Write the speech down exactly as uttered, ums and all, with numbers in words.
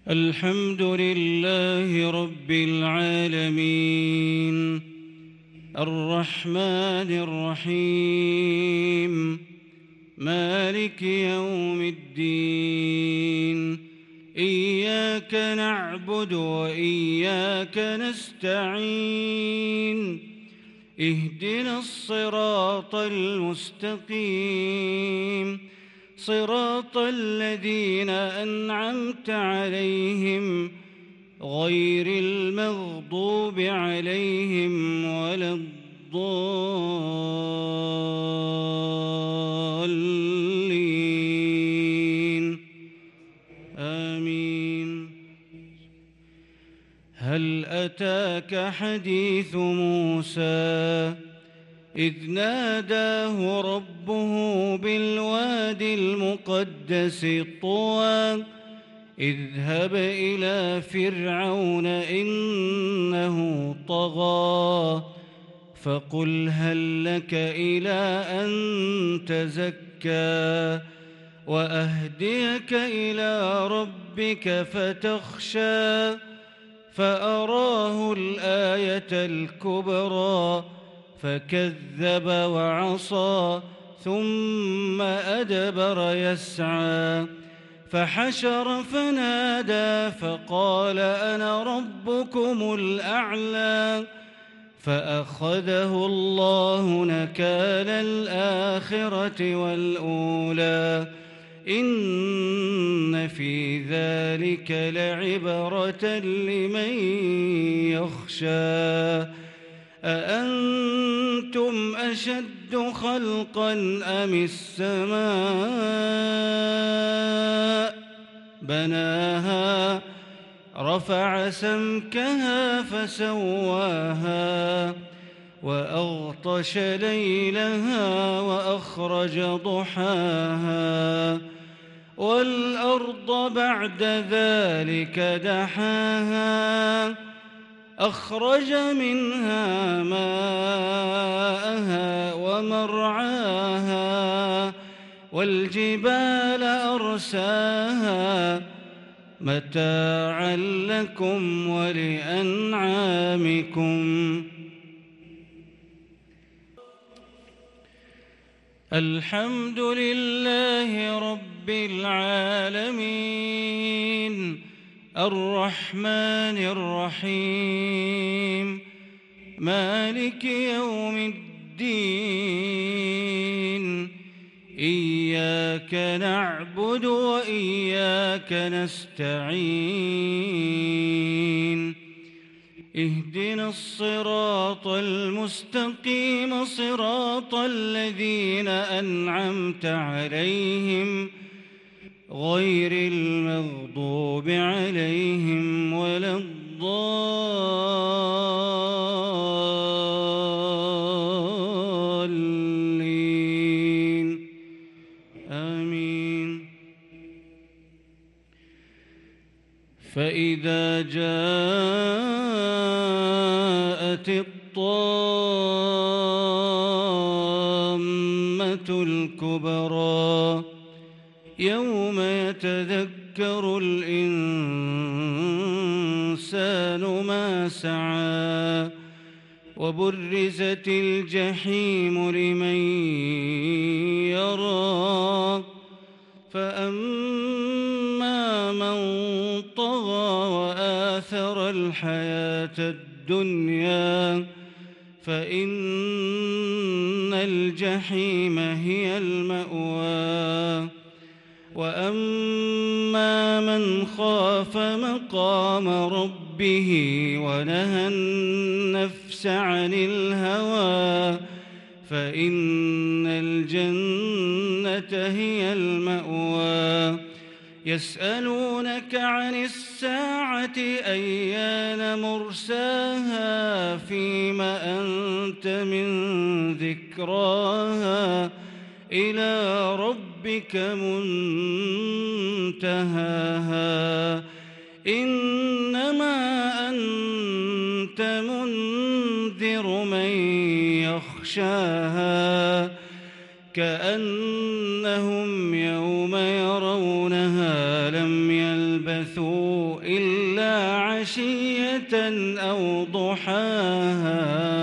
الحمد لله رب العالمين الرحمن الرحيم مالك يوم الدين إياك نعبد وإياك نستعين اهدنا الصراط المستقيم صراط الذين أنعمت عليهم غير المغضوب عليهم ولا الضالين آمين. هل أتاك حديث موسى إذ ناداه ربه بالواد المقدس طوى اذهب إلى فرعون إنه طغى فقل هل لك إلى أن تزكى وأهديك إلى ربك فتخشى فأراه الآية الكبرى فكذب وعصى ثم أدبر يسعى فحشر فنادى فقال أنا ربكم الأعلى فأخذه الله نكال الآخرة والأولى إن في ذلك لعبرة لمن يخشى أأنتم أشد خلقا أم السماء بناها رفع سمكها فسواها وأغطش ليلها وأخرج ضحاها والأرض بعد ذلك دحاها أخرج منها ماءها ومرعاها والجبال أرساها متاعا لكم ولأنعامكم. الحمد لله رب العالمين الرحمن الرحيم مالك يوم الدين إياك نعبد وإياك نستعين اهدنا الصراط المستقيم صراط الذين أنعمت عليهم غير المغضوب عليهم ولا الضالين آمين. فإذا جاءت الطامة الكبرى يوم يتذكر الإنسان ما سعى وبرزت الجحيم لمن يرى فأما من طغى وآثر الحياة الدنيا فإن الجحيم هي المأوى وأما من خاف مقام ربه ونهى النفس عن الهوى فإن الجنة هي المأوى. يسألونك عن الساعة أيان مرساها فيما أنت من ذكراها إلى ربك منتهاها إنما أنت منذر من يخشاها كأنهم يوم يرون يصلونها لم يلبثوا إلا عشية أو ضحاها